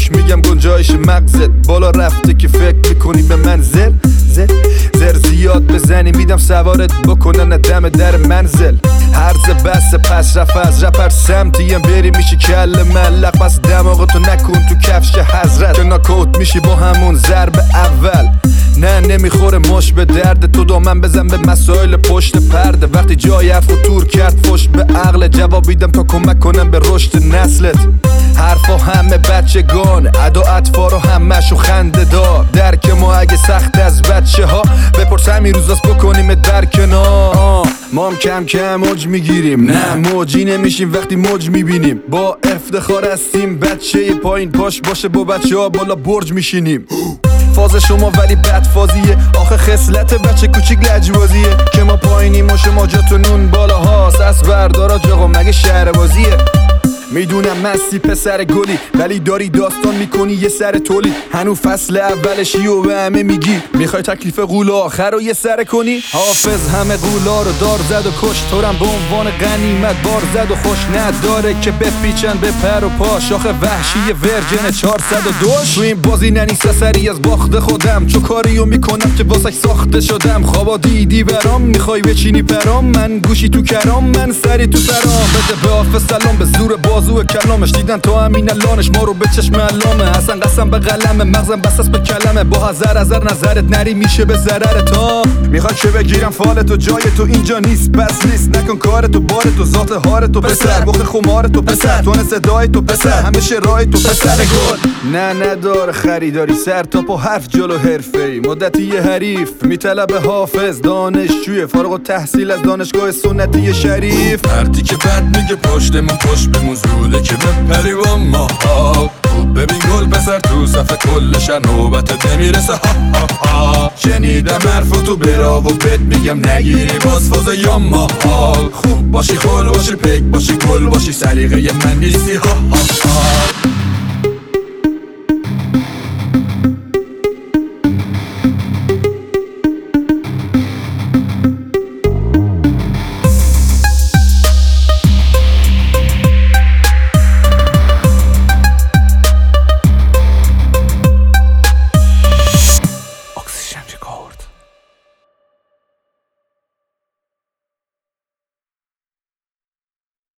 کوچ میگم گنجایش مغزت بالا رفته که فکر میکنی به من زر زیاد بزنی میدم سوارت بکنن دم در منزل. هرز بس پس رفت از رپر سمتیم بری میشی کل ملق، پس دماغتو نکن تو کفش حضرت که ناکوت میشی با همون ضرب اول. نه نمیخوره مش به درد تو، دامن بزن به مسائل پشت پرده. وقتی جای حرفو تور کرد فش به عقل، جوابیدم تا کمک کنم به رشد نسلت. حرفا همه بچگانه، ادا اطفارو همشو خنده دار. درک ما اگه سخت از بچه ها بپرس همین روزاست بکنیم درکنار. ما هم کم کم موج میگیریم، نه موجی نمیشیم وقتی موج میبینیم. با افتخار هستیم بچه پایین پاش باشه با بچه ها بالا برج میشینیم. فاز شما ولی بد فازیه، آخه خصلت بچه کوچیک لجبازیه که ما پایینیم و شما جاتونون بالا هاست. از بردارا جاقا مگه شهر بازیه. میدونم مستی پسر گلی ولی داری داستان میکنی یه سر تولی. هنو فصل اولشی و به همه میگی میخوای تکلیف قول آخر رو یه سر کنی. حافظ همه قولا رو دار زد و کش، تورم به عنوان غنیمت بار زد و خوش نداره که بپیچن به پر و پاش. آخه وحشی ورجن 402 تو این بازی ننیسه سری از باخت خودم، چو کاریو میکنم که واسه ساخته شدم. خوابا دیدی برام میخوای بچینی پرام، من گوشی تو کرام من سری تو سرام. بده به حافظ سلام به زور بازو کلامش، دیدن تو همین الانش ما رو به چشم علامه. اصلا قسم به قلمه مغزم بساس به کلمه، با هزار نظرت نری میشه به ضررت. ها میخواد که بگیرم فالتو، جای تو اینجا نیست بس نیست. نکن کارتو بارتو ذات هارتو پسر، بخت خمارتو پسر، تون صدای تو پسر، همیشه رای تو پسر گل. نه نداره خریداری سر تا پا حرف جلو حرفه‌ای. مدتی یه حریف میطلبه حافظ دانشجوی فارغ التحصیل از دانشگاه سنتی شریف. مردی که بد میگه پشتمون پشت به موزوله که بپری با ما. خوب ببین گل پسر تو صفحه کلشن نوبت نمیرسه. شنیدم حرفو تو برا و بهت میگم نگیری باز فاز یا ما. خوب باشی خل باشی پک باشی گل باشی سلیقه من نیستی.